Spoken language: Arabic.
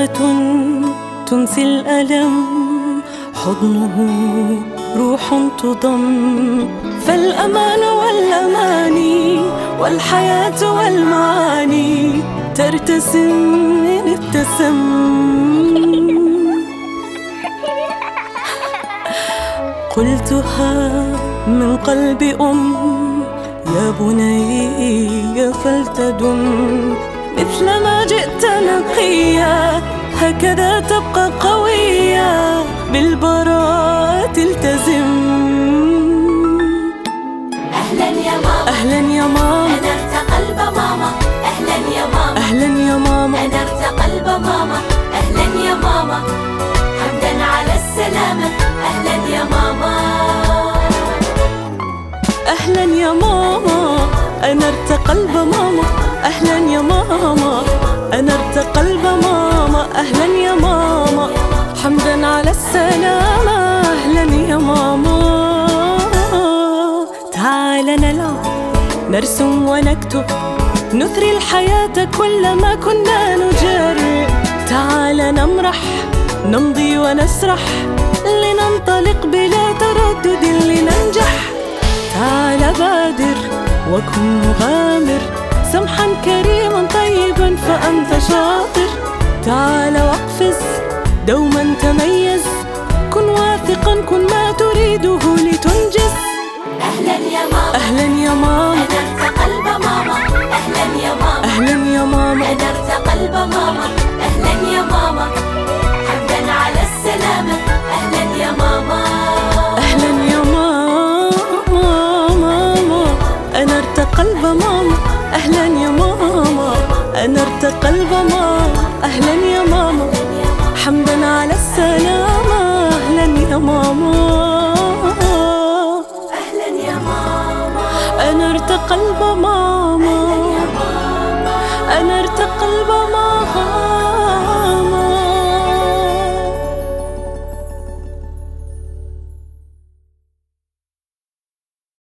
لمسة تنسي الألم، حضنه روح تضم، فالأمان والأماني والحياة والمعاني ترتسم إن ابتسم. قلتها من قلب يا بني فلتدم، مثلما جئت نقيا هكذا تبقى قوية، بالبراءة التزم. أهلا يا ماما، أهلا يا ماما، أنرت قلب ماما. أهلا يا ماما، أهلا يا ماما، أنرت قلب ماما. أهلا يا ماما، حمدا على السلامة. أهلا يا ماما، أهلا يا ماما، أنرت قلب ماما. أهلا يا ماما، أنرت قلب ماما. أهلا يا ماما، حمدا على السلامة. أهلا يا ماما. تعال نلعب، نرسم ونكتب، نثري الحياة كلما كنا نجرب. تعال نمرح، نمضي ونسرح، لننطلق بلا تردد لننجح. تعال بادر وكن مغامر، سمحا كريما طيبا فأنت شاطر. تعال واقفز دوما تميز، كن واثقا، كن ما تريده لتنجز. أهلا يا ماما، أهلا يا ماما، أنرت قلب ماما. أهلا يا ماما، أهلا يا ماما، أنرت قلب ماما. أهلا يا ماما، حمدا على السلامة. أهلا يا ماما، أهلا يا ماما، ماما أنرت قلب ماما. أهلا يا ماما، أنرت قلب ماما. أهلا يا ماما، حمدا على السلامة. أهلا يا ماما، أهلا يا ماما، أنرت قلب ماما.